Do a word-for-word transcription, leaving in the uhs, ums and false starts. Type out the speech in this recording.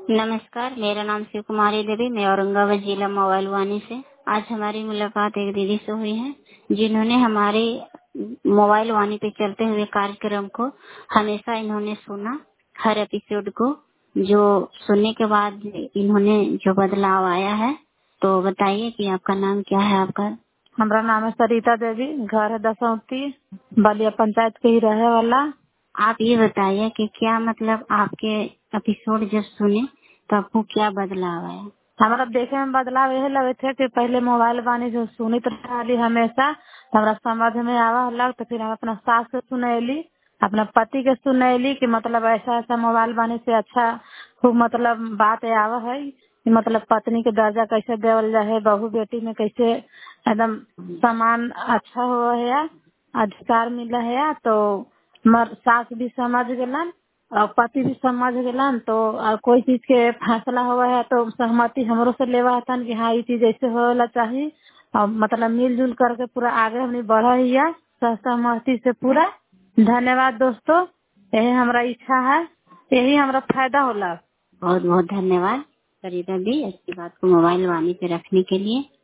नमस्कार, मेरा नाम शिव कुमारी देवी, मैं औरंगाबाद जिला मोबाइल वानी से। आज हमारी मुलाकात एक दीदी से हुई है जिन्होंने हमारे मोबाइल वानी पे चलते हुए कार्यक्रम को हमेशा इन्होंने सुना, हर एपिसोड को। जो सुनने के बाद इन्होंने जो बदलाव आया है, तो बताइए कि आपका नाम क्या है? आपका? हमारा नाम है सरिता देवी, घर है दसौती, बलिया पंचायत के ही रहे वाला। आप ये बताइए कि क्या मतलब आपके एपिसोड जब सुने तो आपको क्या बदलाव आया? हमारा देखे में बदलाव यही लगे थे कि पहले मोबाइल बानी जो सुनित रही हमेशा, तो हमारा समझ में आवा लग, तो फिर हम अपना सास के सुनैली, अपना पति के सुनैली कि मतलब ऐसा ऐसा मोबाइल बानी से अच्छा खूब मतलब बात आवा है कि मतलब पत्नी के दर्जा कैसे देवल जाए, बहू बेटी में कैसे एकदम समान अच्छा हो है, अधिकार मिला है। तो मर सास भी समझ गलन और पति भी समझ गलन। तो और कोई चीज के फैसला हुआ है तो सहमति हमरो से लेवा हतन कि हाँ ये चीज ऐसे होला चाहिए, और मतलब मिलजुल करके पूरा आगे हमने बढ़ा ही है सहमति से पूरा। धन्यवाद दोस्तों, यही हमारा इच्छा है, यही हमारा फायदा होला। बहुत बहुत धन्यवाद सरिता दी, अच्छी बात को मोबाइल वाणी पे रखने के लिए।